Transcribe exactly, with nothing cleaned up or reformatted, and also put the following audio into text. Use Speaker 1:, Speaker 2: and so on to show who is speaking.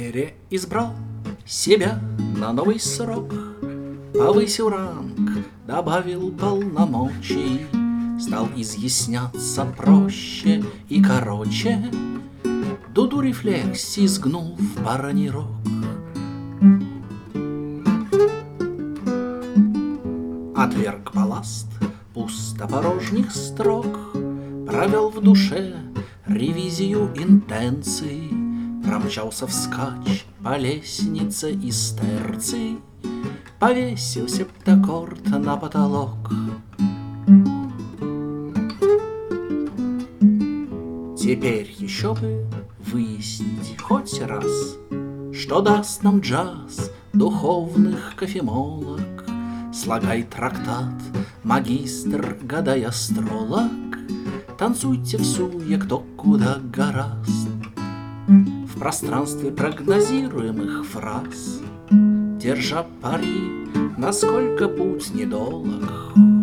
Speaker 1: переизбрал себя на новый срок, повысил ранг, добавил полномочий, стал изъясняться проще и короче, дуду рефлексий сгнул в бараний рог. Отверг балласт пустопорожних строк, провел в душе ревизию интенций, промчался вскачь по лестнице из терций, повесил септаккорд на потолок. Теперь еще бы выяснить хоть раз, что даст нам джаз духовных кофемолок. Слагай трактат, магистр, гадай астролог, танцуйте в суе кто куда гораст. В пространстве прогнозируемых фраз, держа пари, насколько путь недолог,